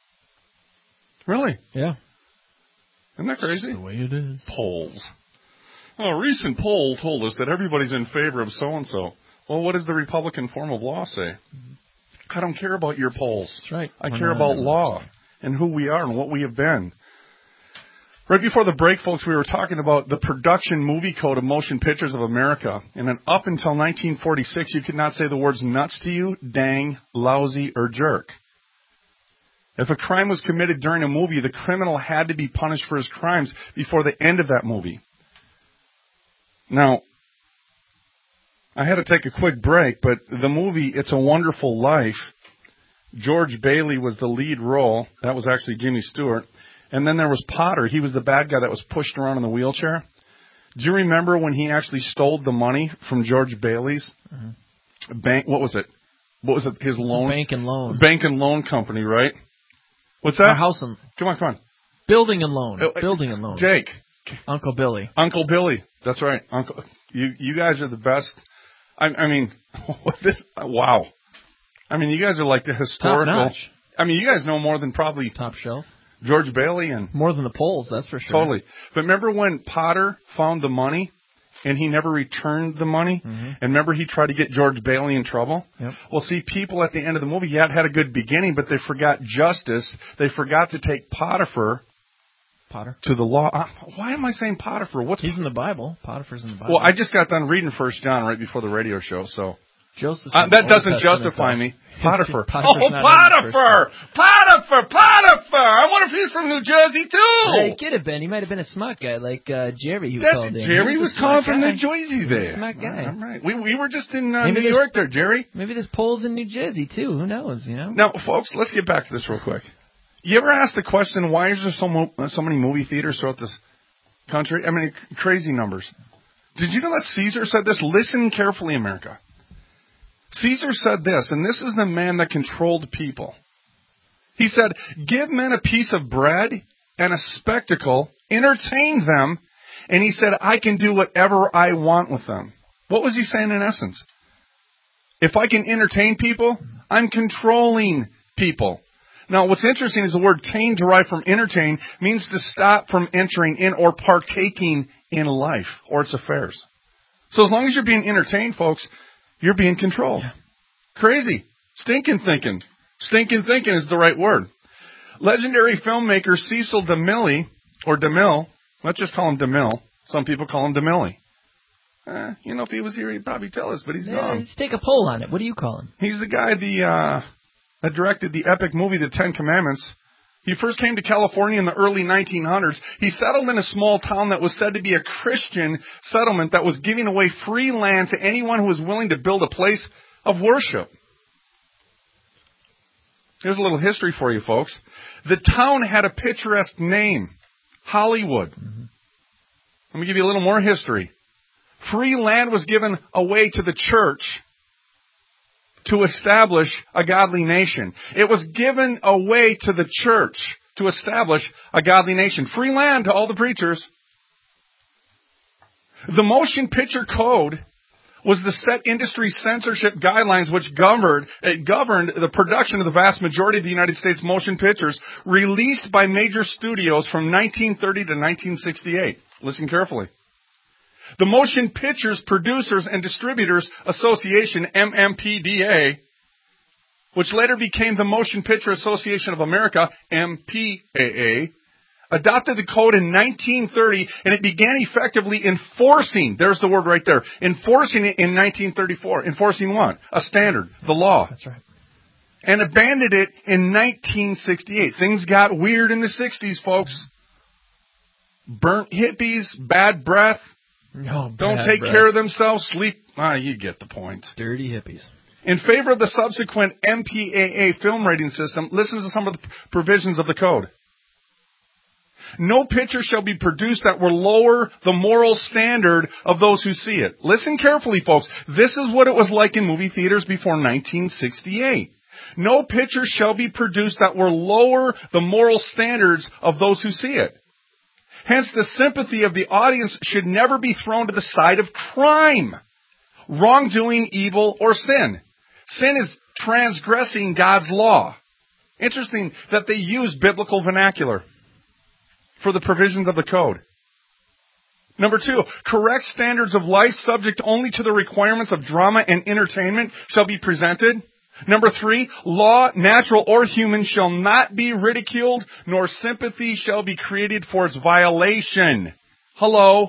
Really? Yeah. Isn't that crazy? That's the way it is. Polls. A recent poll told us that everybody's in favor of so-and-so. Well, what does the Republican form of law say? I don't care about your polls. That's right. I care about law and who we are and what we have been. Right before the break, folks, we were talking about the production movie code of Motion Pictures of America. And then up until 1946, you could not say the words nuts to you, dang, lousy, or jerk. If a crime was committed during a movie, the criminal had to be punished for his crimes before the end of that movie. Now, I had to take a quick break, but the movie It's a Wonderful Life, George Bailey was the lead role. That was actually Jimmy Stewart. And then there was Potter. He was the bad guy that was pushed around in the wheelchair. Do you remember when he actually stole the money from George Bailey's bank? What was it? His loan? Bank and loan. Bank and loan company, right? What's that? Our house and... Come on. Building and loan. Building and loan. Jake, Uncle Billy. Uncle Billy. That's right. Uncle. You guys are the best. I mean, wow. I mean, you guys are like the historical. Top notch. I mean, you guys know more than probably top shelf. George Bailey and more than the polls, that's for sure. Totally. But remember when Potter found the money and he never returned the money? Mm-hmm. And remember he tried to get George Bailey in trouble? Yep. Well, see, people at the end of the movie, had a good beginning, but they forgot justice. They forgot to take Potter to the law. Why am I saying Potiphar? He's in the Bible. Potiphar's in the Bible. Well, I just got done reading 1 John right before the radio show, so Joseph. That doesn't justify me. Potiphar. Potiphar! I wonder if he's from New Jersey too. Yeah, he could have been. He might have been a smart guy like Jerry. Jerry was calling from New Jersey there. He's a smart guy. All right. We were just in New York there, Jerry. Maybe there's polls in New Jersey too. Who knows? Now, folks, let's get back to this real quick. You ever ask the question, why is there so many movie theaters throughout this country? I mean, crazy numbers. Did you know that Caesar said this? Listen carefully, America. Caesar said this, and this is the man that controlled people. He said, give men a piece of bread and a spectacle, entertain them, and he said, I can do whatever I want with them. What was he saying in essence? If I can entertain people, I'm controlling people. Now, what's interesting is the word tain, derived from entertain, means to stop from entering in or partaking in life or its affairs. So as long as you're being entertained, folks, you're being controlled. Yeah. Crazy. Stinking thinking. Stinking thinking is the right word. Legendary filmmaker Cecil DeMille, or DeMille, let's just call him DeMille. Some people call him DeMille. If he was here, he'd probably tell us, but he's gone. Let's take a poll on it. What do you call him? He's the guy that directed the epic movie The Ten Commandments. He first came to California in the early 1900s. He settled in a small town that was said to be a Christian settlement that was giving away free land to anyone who was willing to build a place of worship. Here's a little history for you, folks. The town had a picturesque name, Hollywood. Mm-hmm. Let me give you a little more history. Free land was given away to the church to establish a godly nation. It was given away to the church to establish a godly nation. Free land to all the preachers. The Motion Picture Code was the set industry censorship guidelines which governed the production of the vast majority of the United States motion pictures released by major studios from 1930 to 1968. Listen carefully. The Motion Pictures Producers and Distributors Association, MMPDA, which later became the Motion Picture Association of America, MPAA, adopted the code in 1930, and it began effectively enforcing, there's the word right there, enforcing it in 1934. Enforcing what? A standard, the law. That's right. And abandoned it in 1968. Things got weird in the 60s, folks. Burnt hippies, bad breath. No, don't take care of themselves, sleep. You get the point. Dirty hippies. In favor of the subsequent MPAA film rating system, listen to some of the provisions of the code. No picture shall be produced that will lower the moral standard of those who see it. Listen carefully, folks. This is what it was like in movie theaters before 1968. No picture shall be produced that will lower the moral standards of those who see it. Hence, the sympathy of the audience should never be thrown to the side of crime, wrongdoing, evil, or sin. Sin is transgressing God's law. Interesting that they use biblical vernacular for the provisions of the code. Number 2, correct standards of life subject only to the requirements of drama and entertainment shall be presented. Number 3, law, natural or human, shall not be ridiculed, nor sympathy shall be created for its violation. Hello?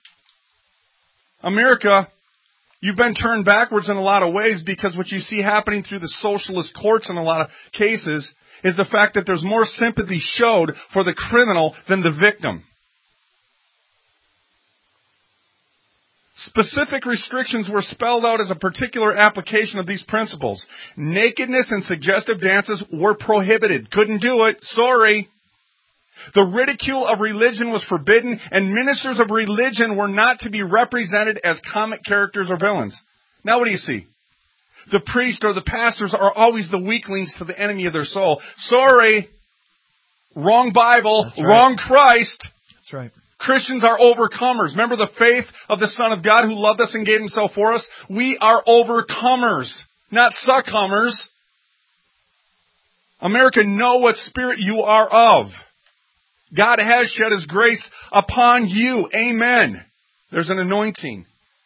America, you've been turned backwards in a lot of ways because what you see happening through the socialist courts in a lot of cases is the fact that there's more sympathy showed for the criminal than the victim. Specific restrictions were spelled out as a particular application of these principles. Nakedness and suggestive dances were prohibited. Couldn't do it. Sorry. The ridicule of religion was forbidden, and ministers of religion were not to be represented as comic characters or villains. Now what do you see? The priest or the pastors are always the weaklings to the enemy of their soul. Sorry. Wrong Bible. Right. Wrong Christ. That's right. Christians are overcomers. Remember the faith of the Son of God who loved us and gave himself for us? We are overcomers, not succumbers. America, know what spirit you are of. God has shed his grace upon you. Amen. There's an anointing.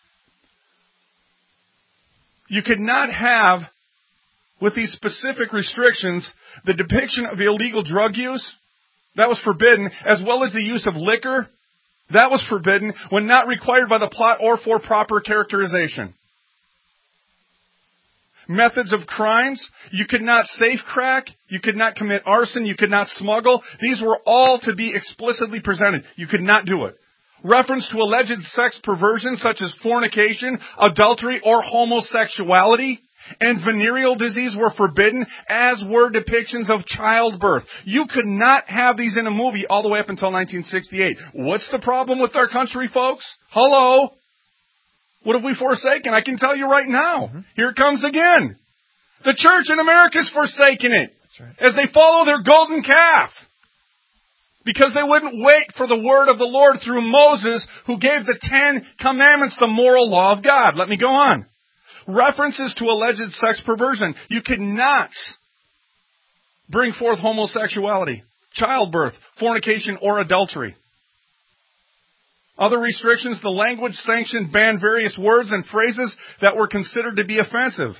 You could not have, with these specific restrictions, the depiction of illegal drug use. That was forbidden, as well as the use of liquor. That was forbidden when not required by the plot or for proper characterization. Methods of crimes. You could not safe crack. You could not commit arson. You could not smuggle. These were all to be explicitly presented. You could not do it. Reference to alleged sex perversion such as fornication, adultery, or homosexuality and venereal disease were forbidden, as were depictions of childbirth. You could not have these in a movie all the way up until 1968. What's the problem with our country, folks? Hello? What have we forsaken? I can tell you right now. Here it comes again. The church in America is forsaking it. That's right. As they follow their golden calf. Because they wouldn't wait for the word of the Lord through Moses, who gave the 10 Commandments, the moral law of God. Let me go on. References to alleged sex perversion. You could not bring forth homosexuality, childbirth, fornication, or adultery. Other restrictions, the language sanctioned banned various words and phrases that were considered to be offensive.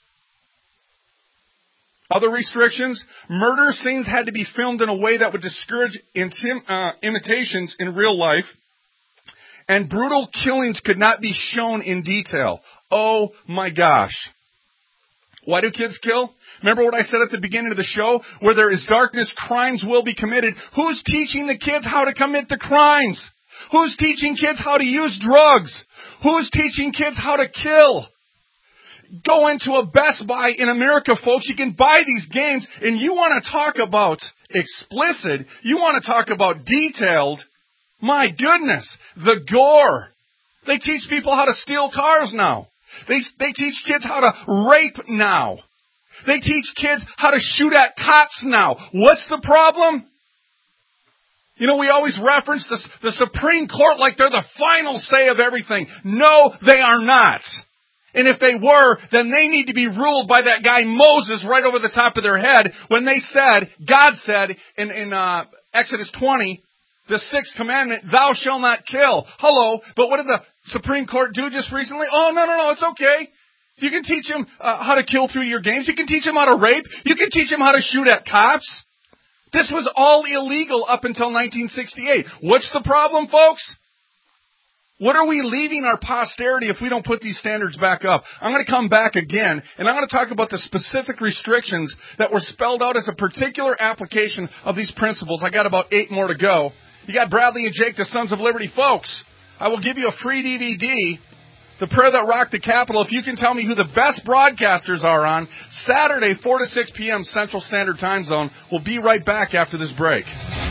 Other restrictions, murder scenes had to be filmed in a way that would discourage imitations in real life. And brutal killings could not be shown in detail. Oh my gosh. Why do kids kill? Remember what I said at the beginning of the show? Where there is darkness, crimes will be committed. Who's teaching the kids how to commit the crimes? Who's teaching kids how to use drugs? Who's teaching kids how to kill? Go into a Best Buy in America, folks. You can buy these games, and you want to talk about explicit. You want to talk about detailed. My goodness, the gore. They teach people how to steal cars now. They teach kids how to rape now. They teach kids how to shoot at cops now. What's the problem? You know, we always reference the Supreme Court like they're the final say of everything. No, they are not. And if they were, then they need to be ruled by that guy Moses right over the top of their head when they said, God said in Exodus 20, the 6th commandment, thou shalt not kill. Hello, but what did the Supreme Court do just recently? Oh, no, it's okay. You can teach them how to kill through your games. You can teach them how to rape. You can teach them how to shoot at cops. This was all illegal up until 1968. What's the problem, folks? What are we leaving our posterity if we don't put these standards back up? I'm going to come back again, and I'm going to talk about the specific restrictions that were spelled out as a particular application of these principles. I got about 8 more to go. You got Bradley and Jake, the Sons of Liberty. Folks, I will give you a free DVD, The Prayer That Rocked the Capitol, if you can tell me who the best broadcasters are on Saturday, 4 to 6 p.m. Central Standard Time Zone. We'll be right back after this break.